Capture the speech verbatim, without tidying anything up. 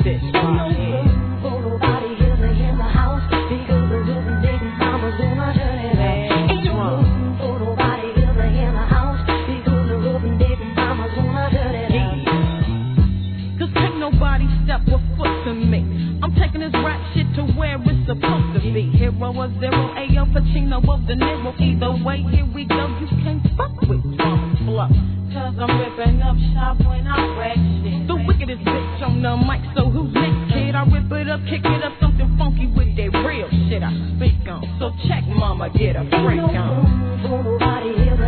this right here. For nobody here in the house because the rhythm taking mama's gonna turn it up. Ain't no room for nobody here in the house because the rhythm taking mama's gonna turn it up. Cause can't nobody step a foot to me. I'm taking this rap shit to where it's supposed to be. Hero or zero, Ayo Pacino or De Niro. Either way, here we go. You can't fuck with Drama Flow. Cause I'm ripping up shop when I wreck shit. The wickedest bitch on the mic, so who's next, kid? I rip it up, kick it up, something funky with that real shit I speak on. So check mama, get a freak on. Ain't no room for nobody here